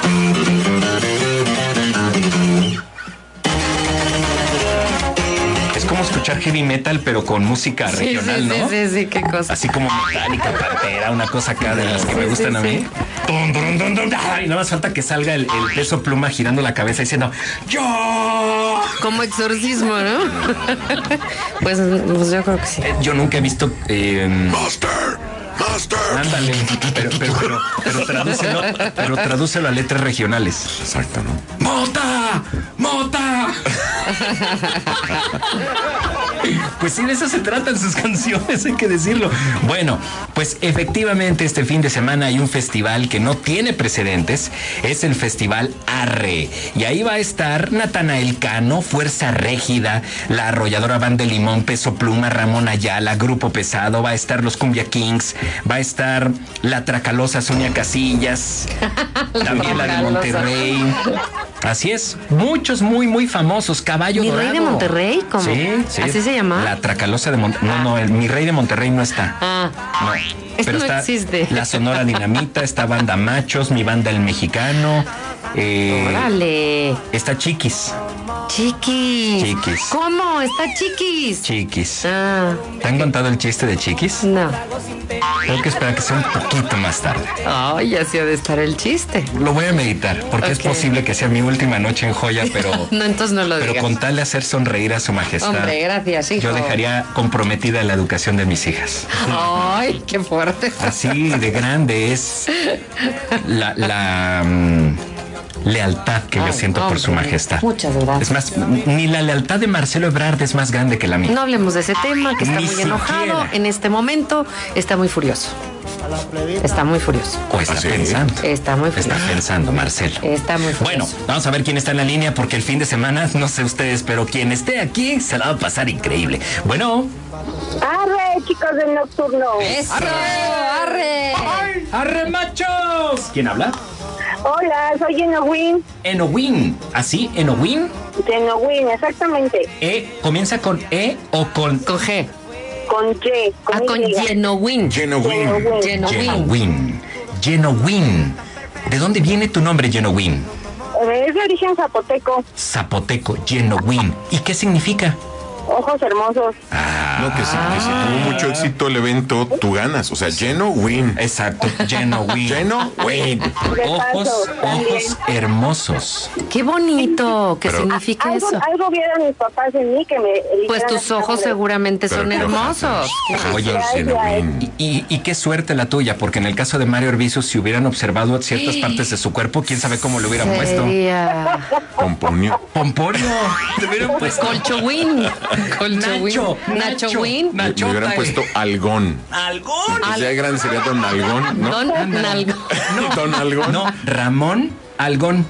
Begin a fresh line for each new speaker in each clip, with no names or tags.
Es como escuchar heavy metal, pero con música regional, ¿no?
Sí, qué cosa.
Así como Metallica, Pantera, una cosa acá de las que me gustan a mí. Y nada más falta que salga el Peso Pluma girando la cabeza diciendo ¡Yo!
Como exorcismo, ¿no? Pues yo creo que sí.
Yo nunca he visto...
Master.
Ándale, pero tradúcelo a letras regionales.
Exacto, ¿no?
¡Mota! Pues sí, de eso se tratan sus canciones, hay que decirlo. Bueno, pues efectivamente este fin de semana hay un festival que no tiene precedentes. Es el Festival Arre. Y ahí va a estar Natanael Cano, Fuerza Régida, La Arrolladora Banda de Limón, Peso Pluma, Ramón Ayala, Grupo Pesado. Va a estar los Cumbia Kings. Va a estar la Tracalosa Sonia Casillas. También la de Monterrey. Así es. Muchos muy famosos. Caballo
¿Mi
Dorado.
Rey de Monterrey? ¿Cómo?
Sí.
¿Así se llama?
La Tracalosa de Monterrey. No, Mi Rey de Monterrey no está.
No.
Pero
no
está
existe.
la Sonora Dinamita, está Banda Machos, Mi Banda El Mexicano.
Órale.
Está Chiquis.
Chiquis. ¿Cómo? Está Chiquis.
Chiquis.
¿Te
han contado el chiste de Chiquis?
No.
Tengo que esperar que sea un poquito más tarde.
Ay, así ha de estar el chiste.
Lo voy a meditar, porque es posible que sea mi última noche en Joya, pero...
No, entonces no lo digas.
Pero con tal de hacer sonreír a su majestad.
Hombre, gracias, hijo.
Yo dejaría comprometida la educación de mis hijas.
Ay, qué fuerte.
Así de grande es la lealtad que yo siento por su majestad.
Muchas gracias.
Es más, ni la lealtad de Marcelo Ebrard es más grande que la mía.
No hablemos de ese tema, que está
Ni
muy enojado.
siquiera.
En este momento está muy furioso. Está muy furioso.
O está pensando.
Está muy furioso.
Está pensando, Marcelo.
Está muy furioso.
Bueno, vamos a ver quién está en la línea, porque el fin de semana, no sé ustedes, pero quien esté aquí se la va a pasar increíble. Bueno.
¡Arre, chicos del nocturno!
¡Eso! ¡Arre!
¡Arre, machos! ¿Quién habla?
Hola, soy Enowin.
Enowin. ¿Así? ¿Enowin?
Enowin, exactamente.
¿Comienza con E o con...?
Con G.
Con Y.
Con Yenowin.
Yenowin. ¿De dónde viene tu nombre, Yenowin?
Es de origen zapoteco.
Zapoteco, Yenowin. ¿Y qué significa?
Ojos hermosos.
No, que si tuvo mucho éxito el evento, tú ganas. O sea, Yenowin.
Exacto, Yenowin.
Yenowin.
Ojos hermosos.
Qué bonito. ¿Qué significa eso?
Algo vieron mis papás en mí que me...
Pues tus ojos seguramente son hermosos.
Oye, y qué suerte la tuya, porque en el caso de Mario Arbizu, si hubieran observado ciertas partes de su cuerpo, quién sabe cómo lo hubieran puesto.
Pomponio.
Te hubieran puesto
Colchowin. Nacho Win.
Me hubieran puesto Algón.
¿Algón?
Si sea grande sería Don Algón, ¿no?
Don Algón.
No,
Ramón Algón.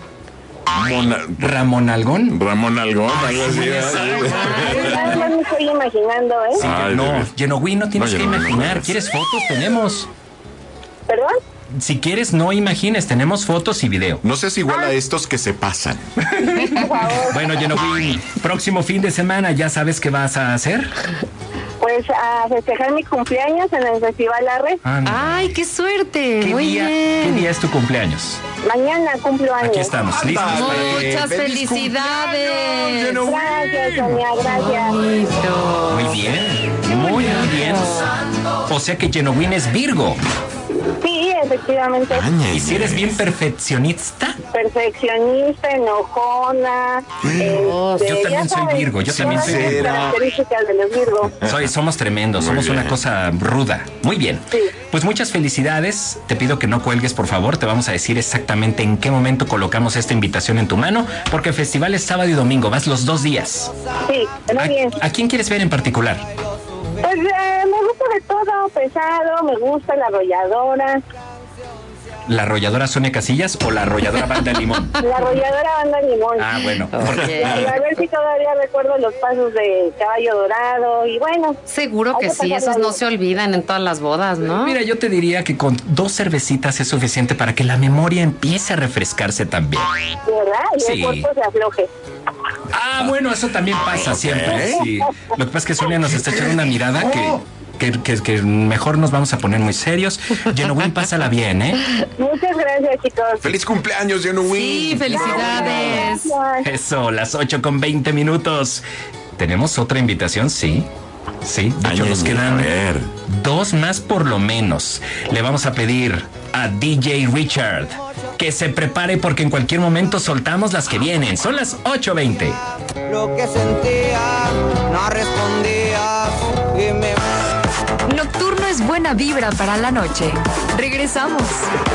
Ramón Algón.
Ramón Algón, algo así.
Nada más me estoy imaginando, ¿eh?
Sí, Yenowin, no tienes que imaginar. ¿Quieres fotos? Tenemos.
¿Perdón?
Si quieres, no imagines, tenemos fotos y video.
No seas igual a estos que se pasan.
Bueno, Yenowin, próximo fin de semana, ¿ya sabes qué vas a hacer?
Pues a festejar mi cumpleaños en el Festival Arre.
¡Ay, qué suerte! Muy bien.
¿Qué día es tu cumpleaños?
Mañana cumplo años.
Aquí estamos, listos.
Muchas felicidades.
Gracias, Sonia, gracias.
Muy bien, muy bien. O sea que Yenowin es Virgo.
Sí, efectivamente.
¿Y si eres bien perfeccionista?
Perfeccionista, enojona.
Yo también soy Virgo, yo también soy Virgo.
Características de los Virgo.
Somos tremendos, somos una cosa ruda. Muy bien.
Sí.
Pues muchas felicidades. Te pido que no cuelgues, por favor. Te vamos a decir exactamente en qué momento colocamos esta invitación en tu mano, porque el festival es sábado y domingo. Vas los 2 días.
Sí, muy bien.
¿A quién quieres ver en particular?
Pues me gusta de todo, pesado, me gusta la arrolladora.
¿La arrolladora Sonia Casillas o la arrolladora Banda Limón?
La arrolladora Banda Limón.
Ah, bueno.
A ver si todavía recuerdo los pasos de Caballo Dorado y bueno.
Seguro que sí, esos no se olvidan en todas las bodas, ¿no?
Mira, yo te diría que con 2 cervecitas es suficiente para que la memoria empiece a refrescarse también.
¿Verdad? Y el cuerpo se afloje.
Ah, bueno, eso también pasa siempre. Sí. Lo que pasa es que Sonia nos está echando una mirada que que mejor nos vamos a poner muy serios. Genuine, pásala bien, ¿eh?
Muchas gracias, chicos.
¡Feliz cumpleaños, Genuine!
Sí, felicidades.
Gracias.
Eso, las 8:20. ¿Tenemos otra invitación? Sí. Sí, de hecho
Ay,
nos
a
quedan
ver.
2 más por lo menos. Le vamos a pedir a DJ Richard que se prepare porque en cualquier momento soltamos las que vienen. Son las 8:20.
Lo que sentía, no respondías y me...
Nocturno es buena vibra para la noche. Regresamos.